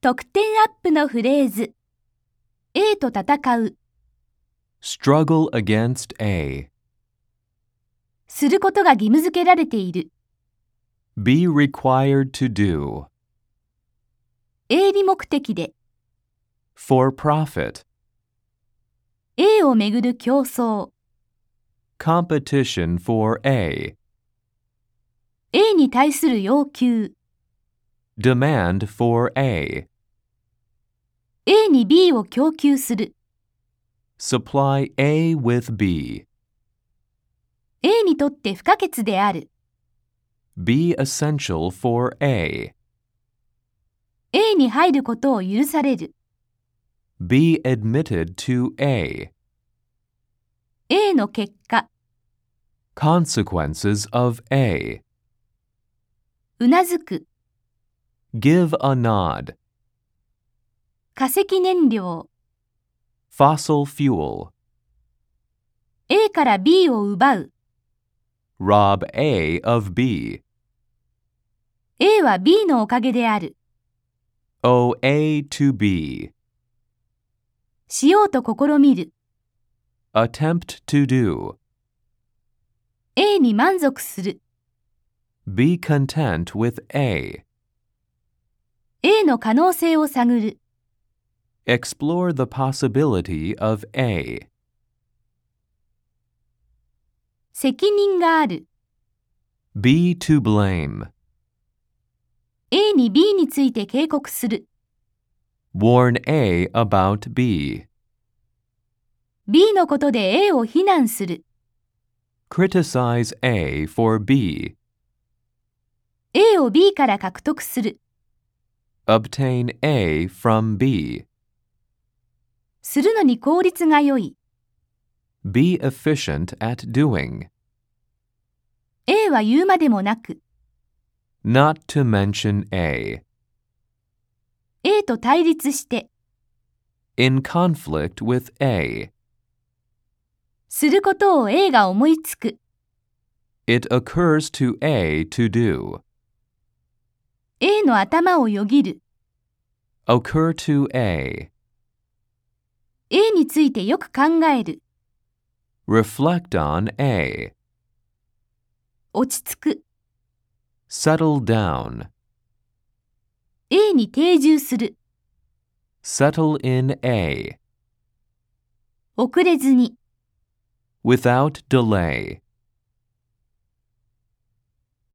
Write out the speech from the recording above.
得点アップのフレーズ。A と戦う。 Struggle against A. することが義務付けられている。 Be required to do. 営利目的で。 For profit. A をめぐる競争。 Competition for A. A に対する要求。 Demand for A. A に B を供給する。 Supply A with B. A にとって不可欠である。 Be essential for A. A に入ることを許される。 Be admitted to A. A の結果。 Consequences of A. うなずく。 Give a nod. 化石燃料。 Fossil fuel. A から B を奪う。 Rob A of B. A は B のおかげである。 Owe A to B. しようと試みる。 Attempt to do. A に満足する。 Be content with A. A の可能性を探る。 Explore the possibility of A. 責任がある。 Be to blame. A に B について警告する。 Warn A about B. B のことで A を非難する。 Criticize A for B. A を B から獲得する。 Obtain A from B. するのに効率が良い。 Be efficient at doing. A は言うまでもなく。 Not to mention A. A と対立して。 In conflict with A. することを A が思いつく。 It occurs to A to do. A の頭をよぎる。 Occur to A. A についてよく考える。 Reflect on A. 落ち着く。 Settle down. A に定住する。 Settle in A. 遅れずに。 Without delay.